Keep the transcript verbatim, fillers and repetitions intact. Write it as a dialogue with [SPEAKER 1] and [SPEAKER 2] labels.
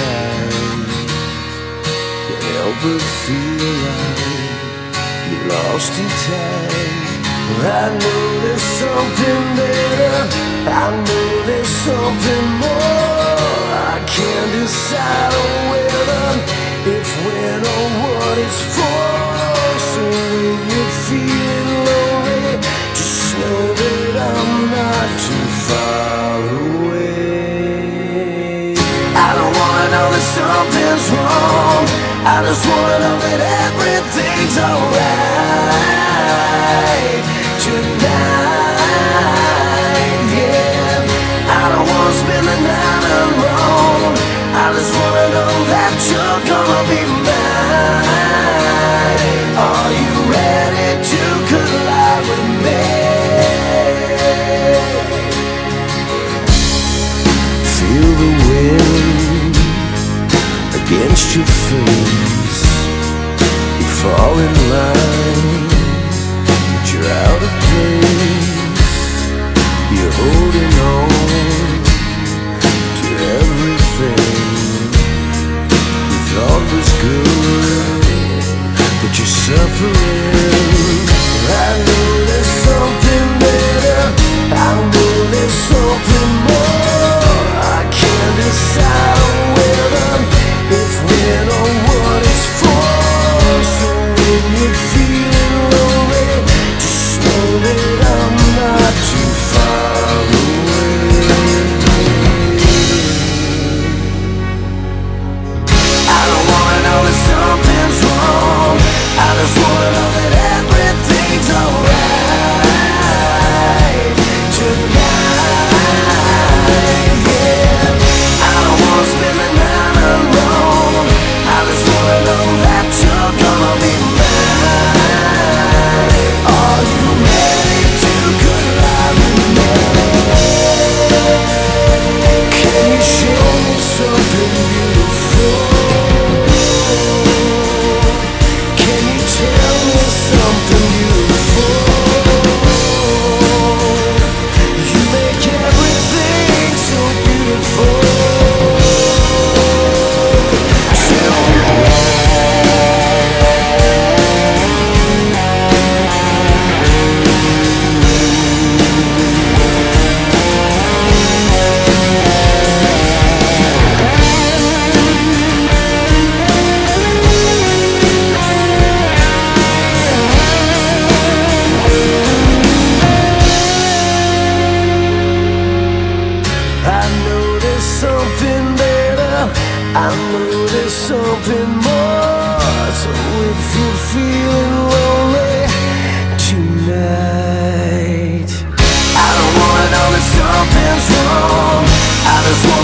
[SPEAKER 1] inside. Can't help but feel like you're lost in time. I know there's something better, I know there's something more. I can't decide on whether, if, when, or what it's for. So when you're feeling lonely, just know that I'm not too far away. I don't wanna know that something's wrong, I just wanna know that everything's alright tonight, yeah. I don't wanna spend the night alone, I just wanna know that you're gonna be mine. Are you ready to collide with me? Feel the wind against your face, you fall in line, but you're out of place. You're holding on to everything you thought was good, but you're suffering. I know there's something better, I know there's something more. I can't decide on whether, if, when, or what it's for. So when you're feeling lonely, just know that I'm not too far away. I don't wanna know that something's wrong, I just wanna know that everything's alright tonight, yeah. I don't wanna spend the night alone, I just wanna know that you're gonna be mine. Are you ready to collide with me? Can you show me something beautiful? Can you tell me something beautiful? You make everything so beautiful. Tell me I know there's something better, I know there's something more. So if you're feeling lonely tonight, I don't wanna know that something's wrong, I just wanna